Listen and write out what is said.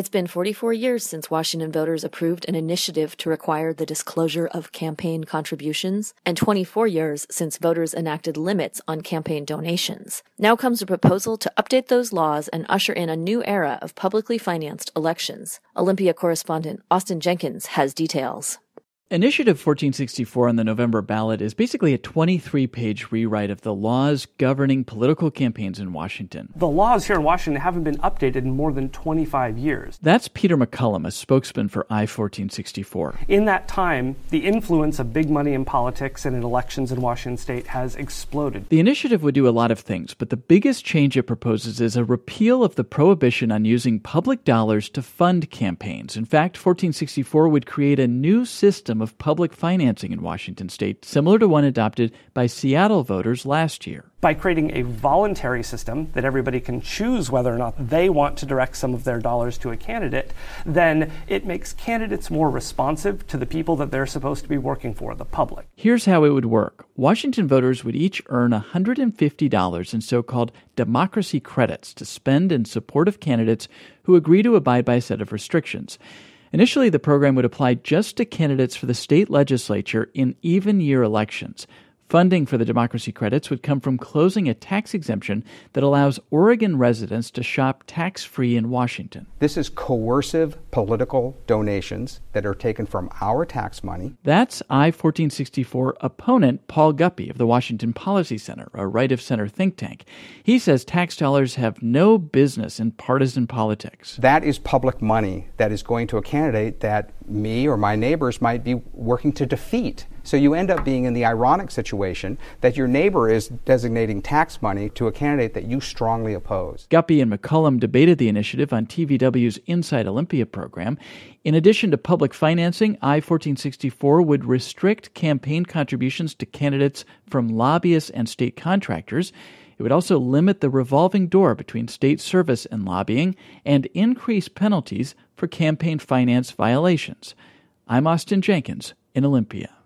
It's been 44 years since Washington voters approved an initiative to require the disclosure of campaign contributions, and 24 years since voters enacted limits on campaign donations. Now comes a proposal to update those laws and usher in a new era of publicly financed elections. Olympia correspondent Austin Jenkins has details. Initiative 1464 on the November ballot is basically a 23-page rewrite of the laws governing political campaigns in Washington. The laws here in Washington haven't been updated in more than 25 years. That's Peter McCullum, a spokesman for I-1464. In that time, the influence of big money in politics and in elections in Washington state has exploded. The initiative would do a lot of things, but the biggest change it proposes is a repeal of the prohibition on using public dollars to fund campaigns. In fact, 1464 would create a new system of public financing in Washington state, similar to one adopted by Seattle voters last year. By creating a voluntary system that everybody can choose whether or not they want to direct some of their dollars to a candidate, then it makes candidates more responsive to the people that they're supposed to be working for, the public. Here's how it would work. Washington voters would each earn $150 in so-called democracy credits to spend in support of candidates who agree to abide by a set of restrictions. Initially, the program would apply just to candidates for the state legislature in even-year elections. Funding for the democracy credits would come from closing a tax exemption that allows Oregon residents to shop tax-free in Washington. This is coercive political donations that are taken from our tax money. That's I-1464 opponent Paul Guppy of the Washington Policy Center, a right-of-center think tank. He says tax dollars have no business in partisan politics. That is public money that is going to a candidate that me or my neighbors might be working to defeat. So you end up being in the ironic situation that your neighbor is designating tax money to a candidate that you strongly oppose. Guppy and McCullum debated the initiative on TVW's Inside Olympia program. In addition to public financing, I-1464 would restrict campaign contributions to candidates from lobbyists and state contractors. It would also limit the revolving door between state service and lobbying and increase penalties for campaign finance violations. I'm Austin Jenkins in Olympia.